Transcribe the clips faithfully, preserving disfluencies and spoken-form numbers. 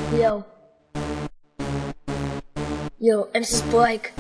Yo. Yo, эм си Spike.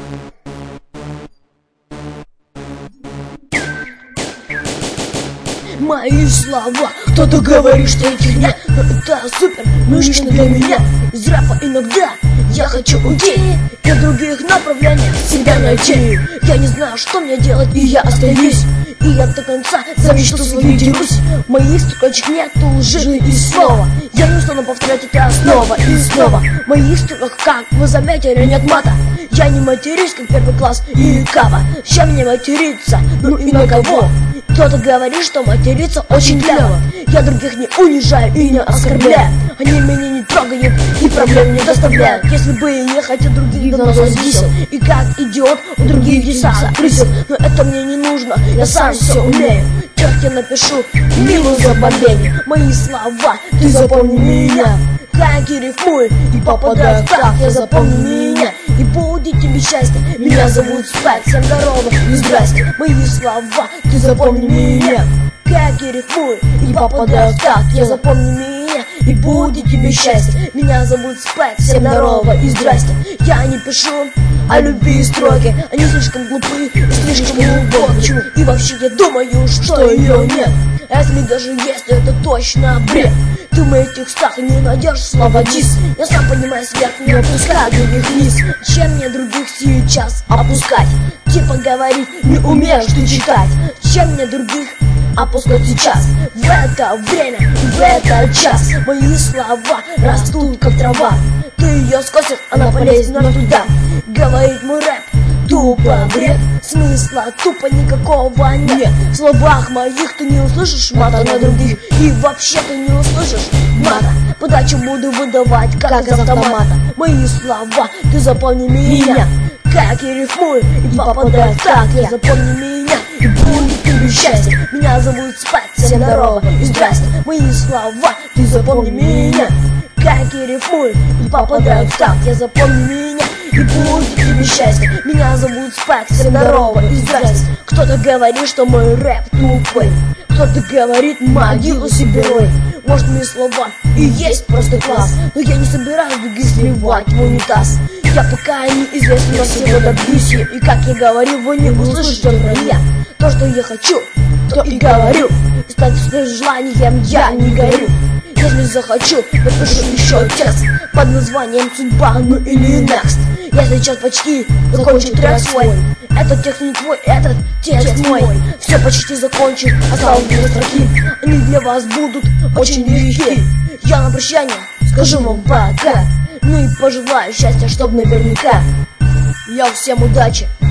Мои слова, кто-то говорит, что эти дня это супер, но лично для меня из рэпа иногда я хочу уйти и в других направлениях себя найти. Я не знаю, что мне делать, и я остаюсь, и я до конца за мечту свою дерусь. Моих строчек нету лжи и слова, я не устану повторять это снова и снова. В моих строках, как вы заметили, нет мата. Я не матерюсь, как первый класс и кава. Чем мне материться, ну и на кого? Кто-то говорит, что материться очень клево. Я других не унижаю и не оскорбляю. Они меня не трогают и проблем не доставляют. Если бы я не хотел, других давно зависел. И как идиот у других веса присел. Но это мне не нужно, я сам все умею. Как я напишу милую забавление. Мои слова, ты запомни меня. Как я рифмую и попадаю в так, я запомни меня. И будет тебе счастье, меня зовут Спайк. Всем здорово и здрасте, мои слова, ты запомни меня. Как я рифмую и попадаю в так, я запомни меня. И будет тебе счастье, меня зовут Спайк. Всем здорово и здрасте. Я не пишу о любви и строки, они слишком глупые и слишком глубокие. И вообще я думаю, что ее нет. Если даже есть, то это точно бред. Ты в моих текстах не найдешь слова дис. Я сам понимаю, сверх не опускаю других вниз. Чем мне других сейчас опускать? Типа говорить, не умеешь ты читать. Чем мне других опускать сейчас? В это время, в этот час мои слова растут как трава. Ты ее скосишь, она полезет нам туда. Говорит мой рэп тупо бред, смысла тупо никакого нет. В словах моих ты не услышишь мата на других, и вообще ты не услышишь мата. Подачу буду выдавать как из автомата. Мои слова, ты запомни меня. Как я рифмую и попадаю так, я запомни меня. И будет тебе счастье, меня зовут Спайк. Всем здорово и здрасте, мои слова, ты запомни меня. Как я рифмую и попадаю так, я запомни меня. И будет тебе счастье, меня зовут Спайк. Всем здорово и здрасте. Кто-то говорит, что мой рэп тупой, кто-то говорит, могилу себе рой. Может, мои слова и есть просто класс, но я не собираюсь других сливать в унитаз. Я пока неизвестно, но всего добьюсь. И как я говорил, вы не услышите про меня. То, что я хочу, то и говорю. И стать своим желанием я не горю. Если захочу, напишу еще текст под названием «Судьба», ну или «Next». Я сейчас почти закончу трек свой. Этот текст не твой, этот текст мой. Все почти закончил, осталось две строки. Они для вас будут очень легки. Я на прощание скажу вам пока. Ну и пожелаю счастья, чтоб наверняка. Я всем удачи.